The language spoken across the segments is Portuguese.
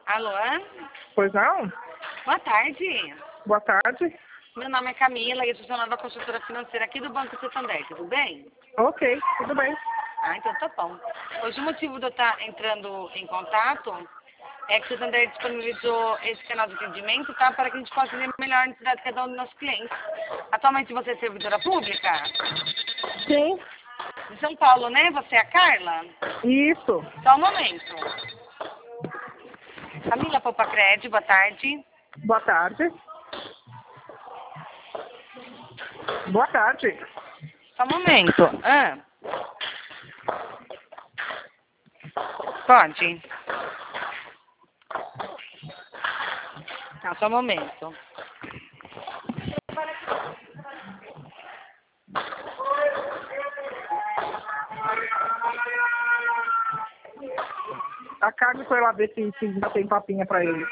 Alô? Pois não? Boa tarde. Boa tarde. Meu nome é Camila e eu sou funcionária da consultora financeira aqui do Banco Santander, tudo bem? Ok, tudo bem. Ah, então tá bom. Hoje o motivo de eu estar entrando em contato é que o Santander disponibilizou esse canal de atendimento, tá? Para que a gente possa entender melhor a necessidade de cada um dos nossos clientes. Atualmente você é servidora pública? Sim, De São Paulo, né? Você é a Carla? isso. Só um momento. Camila Popacred, boa tarde. Boa tarde. Boa tarde. Só um momento. Pode? Tá, só um momento. A Carmen foi lá ver se ainda tem papinha pra ele.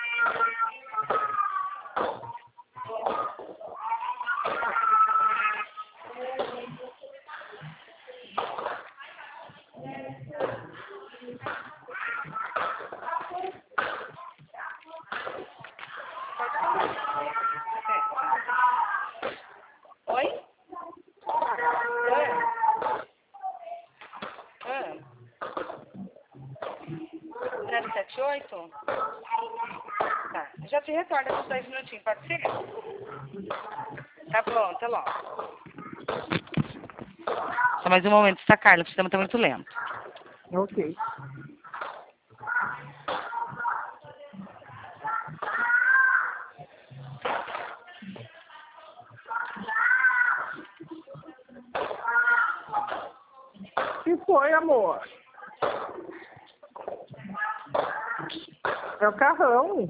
Oi? 078? Tá. Já te retorno com 2 minutinhos, pode ser? Tá bom, até logo. Só mais um momento, está Carla, o sistema está muito lento. Ok. Que foi, amor? É o carrão.